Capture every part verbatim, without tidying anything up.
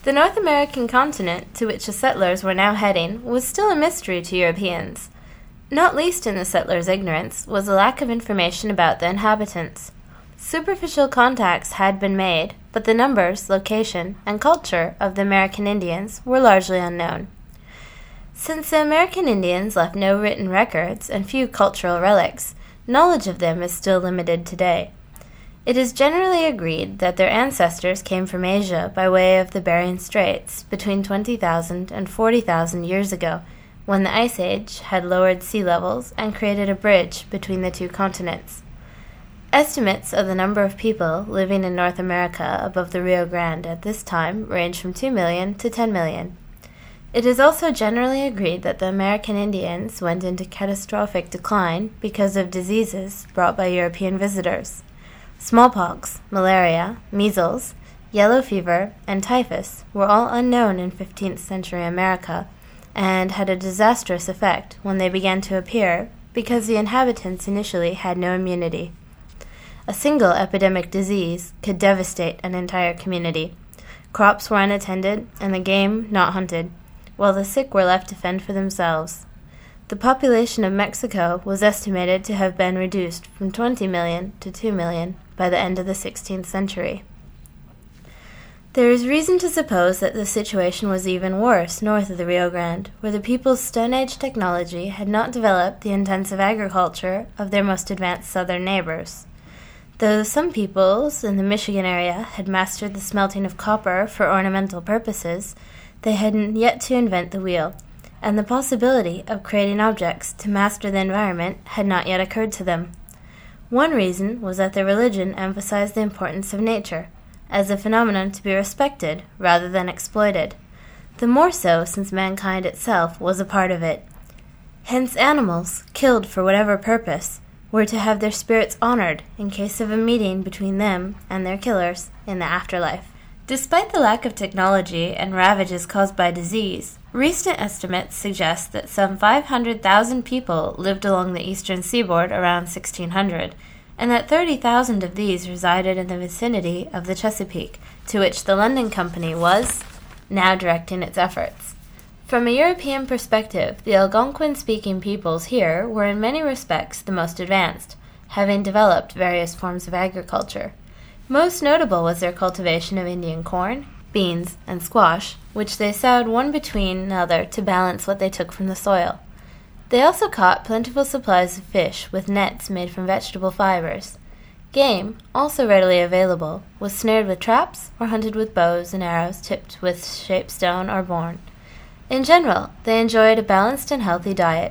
The North American continent, to which the settlers were now heading, was still a mystery to Europeans. Not least in the settlers' ignorance was a lack of information about the inhabitants. Superficial contacts had been made, but the numbers, location, and culture of the American Indians were largely unknown. Since the American Indians left no written records and few cultural relics, knowledge of them is still limited today. It is generally agreed that their ancestors came from Asia by way of the Bering Straits between twenty thousand and forty thousand years ago, when the Ice Age had lowered sea levels and created a bridge between the two continents. Estimates of the number of people living in North America above the Rio Grande at this time range from two million to ten million. It is also generally agreed that the American Indians went into catastrophic decline because of diseases brought by European visitors. Smallpox, malaria, measles, yellow fever, and typhus were all unknown in fifteenth century America, and had a disastrous effect when they began to appear because the inhabitants initially had no immunity. A single epidemic disease could devastate an entire community. Crops were unattended and the game not hunted, while the sick were left to fend for themselves. The population of Mexico was estimated to have been reduced from twenty million to two million by the end of the sixteenth century. There is reason to suppose that the situation was even worse north of the Rio Grande, where the people's Stone Age technology had not developed the intensive agriculture of their most advanced southern neighbors. Though some peoples in the Michigan area had mastered the smelting of copper for ornamental purposes, they had yet to invent the wheel, and the possibility of creating objects to master the environment had not yet occurred to them. One reason was that their religion emphasized the importance of nature, as a phenomenon to be respected rather than exploited, the more so since mankind itself was a part of it. Hence animals, killed for whatever purpose, were to have their spirits honored in case of a meeting between them and their killers in the afterlife. Despite the lack of technology and ravages caused by disease, recent estimates suggest that some five hundred thousand people lived along the eastern seaboard around sixteen hundred, and that thirty thousand of these resided in the vicinity of the Chesapeake, to which the London Company was now directing its efforts. From a European perspective, the Algonquin-speaking peoples here were in many respects the most advanced, having developed various forms of agriculture. Most notable was their cultivation of Indian corn, beans, and squash, which they sowed one between another to balance what they took from the soil. They also caught plentiful supplies of fish with nets made from vegetable fibers. Game, also readily available, was snared with traps or hunted with bows and arrows tipped with shapestone or bourne. In general, they enjoyed a balanced and healthy diet.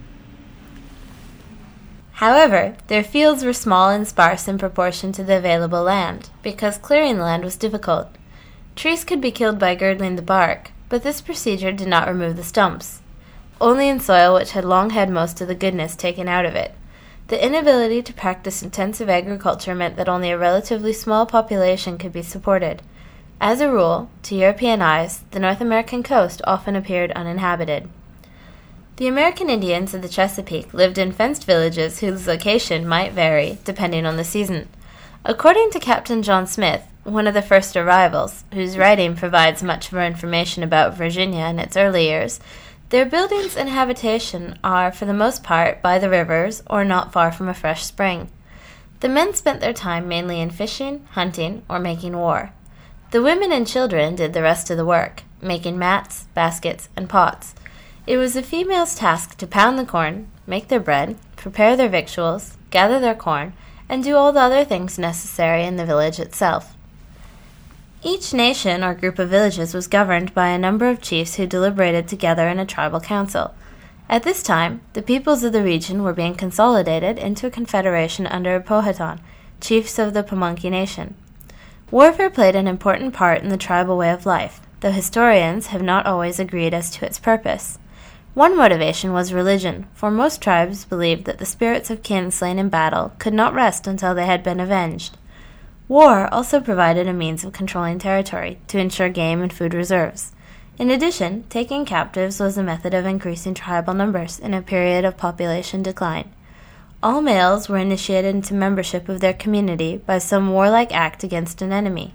However, their fields were small and sparse in proportion to the available land, because clearing the land was difficult. Trees could be killed by girdling the bark, but this procedure did not remove the stumps, only in soil which had long had most of the goodness taken out of it. The inability to practice intensive agriculture meant that only a relatively small population could be supported. As a rule, to European eyes, the North American coast often appeared uninhabited. The American Indians of the Chesapeake lived in fenced villages whose location might vary depending on the season. According to Captain John Smith, one of the first arrivals, whose writing provides much more information about Virginia in its early years, their buildings and habitation are, for the most part, by the rivers or not far from a fresh spring. The men spent their time mainly in fishing, hunting, or making war. The women and children did the rest of the work, making mats, baskets, and pots. It was the females' task to pound the corn, make their bread, prepare their victuals, gather their corn, and do all the other things necessary in the village itself. Each nation or group of villages was governed by a number of chiefs who deliberated together in a tribal council. At this time, the peoples of the region were being consolidated into a confederation under Powhatan, chiefs of the Pamunkey Nation. Warfare played an important part in the tribal way of life, though historians have not always agreed as to its purpose. One motivation was religion, for most tribes believed that the spirits of kin slain in battle could not rest until they had been avenged. War also provided a means of controlling territory to ensure game and food reserves. In addition, taking captives was a method of increasing tribal numbers in a period of population decline. All males were initiated into membership of their community by some warlike act against an enemy.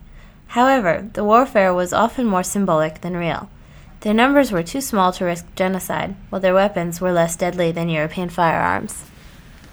However, the warfare was often more symbolic than real. Their numbers were too small to risk genocide, while their weapons were less deadly than European firearms.